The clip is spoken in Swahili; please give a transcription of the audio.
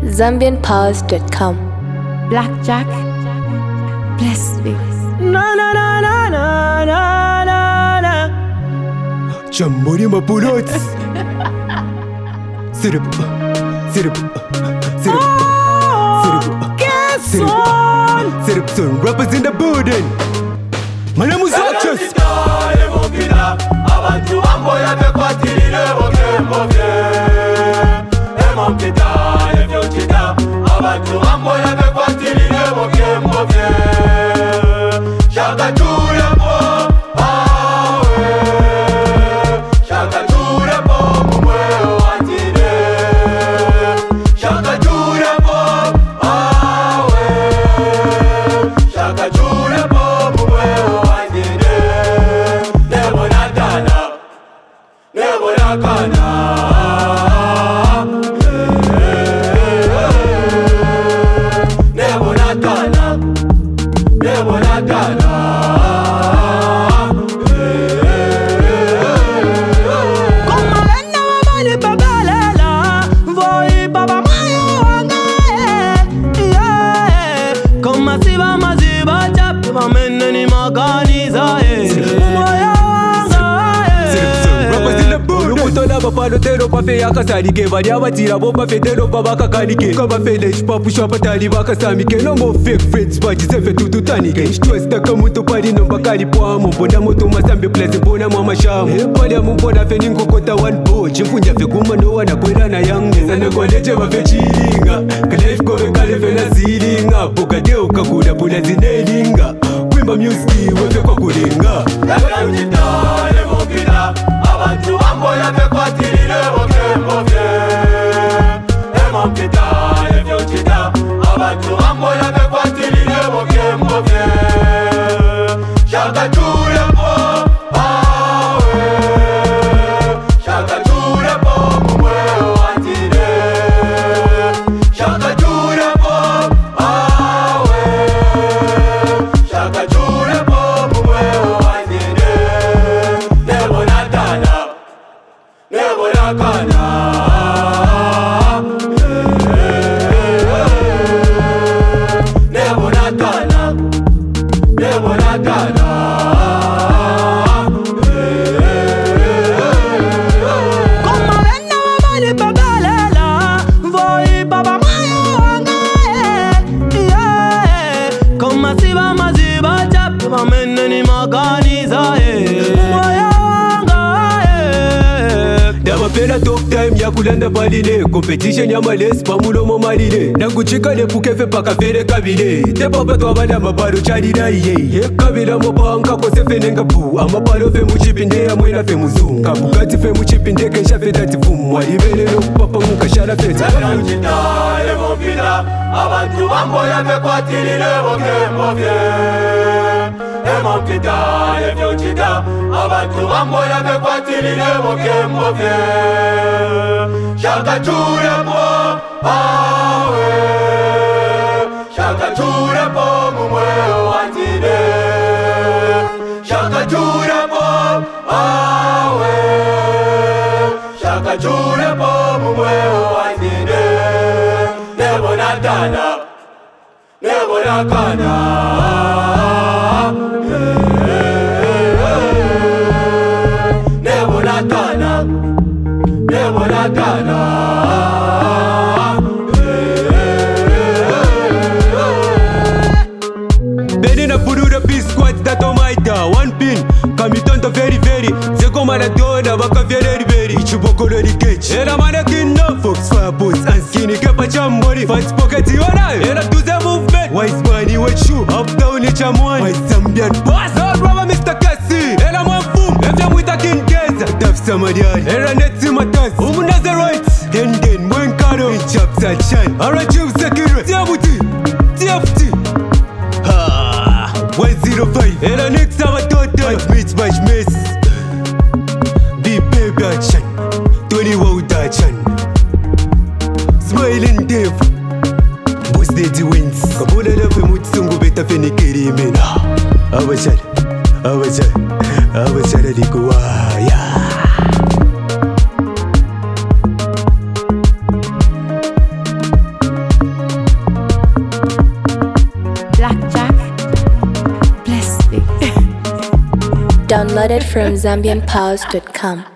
ZambianPowers.com. Blackjack, bless me. Na na na na na na na na. Jambori Mapulot. Syrup, syrup, syrup, syrup, syrup, son. Rappers in the building. My name is Actress. Abantu amboya bekwatirire bokembovye Emompita evyochita Abantu amboya bekwatirire bokembovye Shaka turepo awe Shaka turepo mumwe wantire Shaka turepo awe Shaka turepo mumwe wantire Nebo natana Nebo nakana Nebo natana Nebo natana Como ven na mamali babalela, voi baba mayo wangae. Como siba maziba chap, mamene ni maganiza umoya Tola bapalo tero pa fe akasalike bali abatira bo pa fe tero pa bakakalike kaba fe le papu shapa tali bakasamike no more fake friends but sefe tututanike stress ta kamuntu pali no bakali po mbona moto masambe place bona mama shamu pali mbona fe ninkokota one boy chimfunja fe kuma no wana kwenda na yangu sana koleje ba fe chilinga kale ko be kale fe na zilinga bukade ukakula bula zinelinga kwimba music wefe kwa kulinga Abantu amboya bekwatirire bokembovye Emompita evyochita Abantu amboya bekwatirire bokembovye Shaka turepo awe Shaka turepo mumwe wantire Shaka turepo awe Shaka turepo mumwe wantire Nebo natana Nebo nakana Nebo natana Nebo natana Como ven na mamali babalela, voi baba mayo wangae. Como siba maziba chap, mamene ni maganiza umoya Dabapela talk time ya kulanda balile Competition ya males pamulomo malile Naguchika lepuke fe paka fere kabile Te papa to abada mabalo chalida iye Kabila mobanka kose fe nenga pu Amabalo fe muchipinde ya mwena fe muzungu Kabukati fe muchipinde kensha fe dati fumu Walibele no papa mukashara fe Zana uchita emompita Abantu amboya bekwatirire bokembovye Emompita evyochita Abantu amboya bekwatirire bokembovye Shaka turepo awe Shaka turepo mumwe wantire Shaka turepo awe Shaka turepo mumwe wantire Nebo natana Nebo nakana Nebo natana Nebo natana Beni na purura biscuits that on my da one pin Kamitonto very very Zeko maradona baka very very Ichubokolo di cage Era mannequin no Fox fireboats and skinny kepa chambori Fans pocket yona Era to the movement Wise money with shoe Up down ni chamwani My Zambian boss All rubber Mr. Cassie Era mwafum Efya mwita king keza Daf samadiani Era neti matasi Umunaze right Den mwenkano In chaps and shine Arachiu sekire Tiabuti TFT 105 Era next time I thought that Match miss Big baby action 20 world action Smiling Dave Boss Daddy wins Kabula na fe mutsungu beta fe nikiri mina Awachara likuwa yeah. Downloaded from ZambianPows.com.